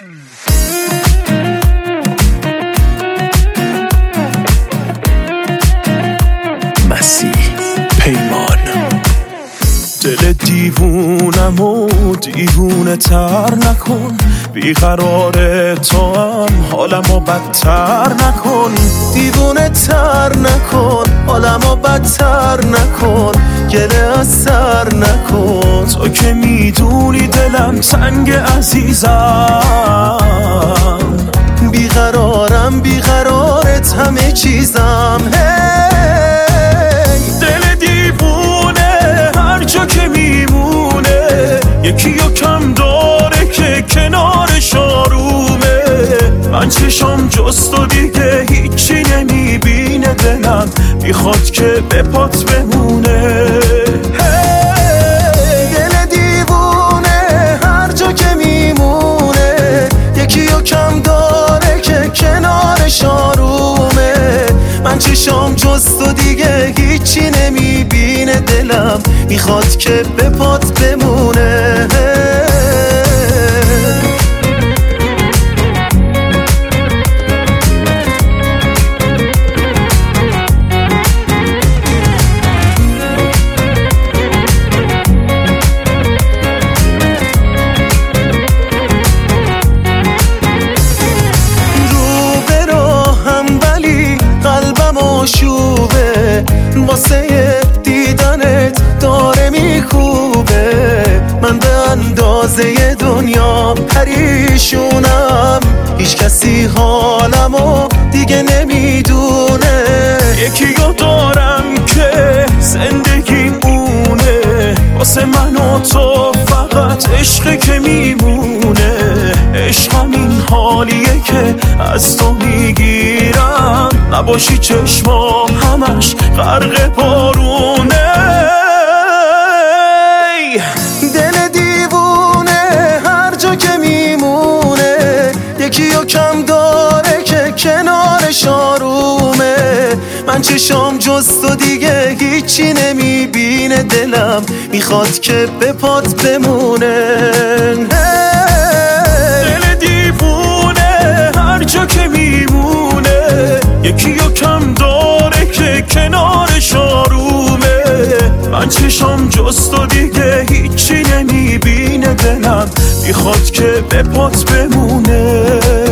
دل دیوونم و دیوونه تر نکن، بیقرار تو هم حالمو بدتر نکن. دیوونه تر نکن، حالمو بدتر نکن، گله از سر نکن. تو که میدونی دلم تنگ عزیزم، بیقرارم بیقرارت همه چیزم. دل دیوونه هر جا که میمونه، یکی رو کم داره که کنارش آرومه. من چشم جست و دیگه هیچی نمیبینه، دلم میخواد که به پات بمونه. دل دیوونه هر جا که میمونه، یکی رو کم داره که کنارش آرومه. من چشم جست و دیگه هیچی نمیبینه، دلم میخواد که به پات بمونه. شوبه واسه دیدنت داره میکوبه. من به اندازه دنیا پریشونم، هیچ کسی حالمو دیگه نمیدونه. یکی رو دارم که زندگیم اونه، واسه من و تو فقط عشقه که میمونه. عشقم این حالیه که از تو میگیرم، نباشی چشمام همش غرق بارونه. دل دیوونه هر جا که میمونه، یکی رو کم داره که کنارش آرومه. من چشم جست و دیگه هیچی نمیبینه، دلم میخواد که به پات بمونه. دل دیوونه هر جا که میمونه، یکی رو کم داره که کنارش آرومه. من چشم جست و دیگه هیچی نمیبینه، دلم میخواد که به پات بمونه.